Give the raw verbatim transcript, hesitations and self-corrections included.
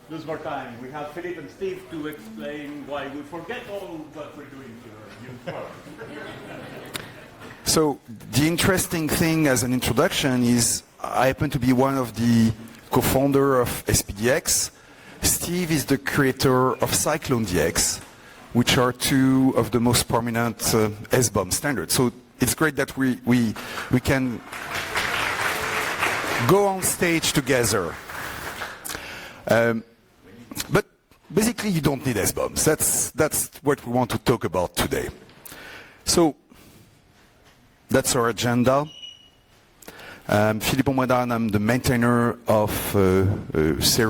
lose more time. We have Philippe and Steve to explain why we forget all what we're doing here. You first. So the interesting thing as an introduction is I happen to be one of the co-founder of S P D X. Steve is the creator of CycloneDX, which are two of the most prominent uh, S B O M standards. So it's great that we, we, we can go on stage together. Um, but basically you don't need S B O Ms. That's, that's what we want to talk about today. So that's our agenda. Um, Philippe Omredan, I'm the maintainer of uh, uh,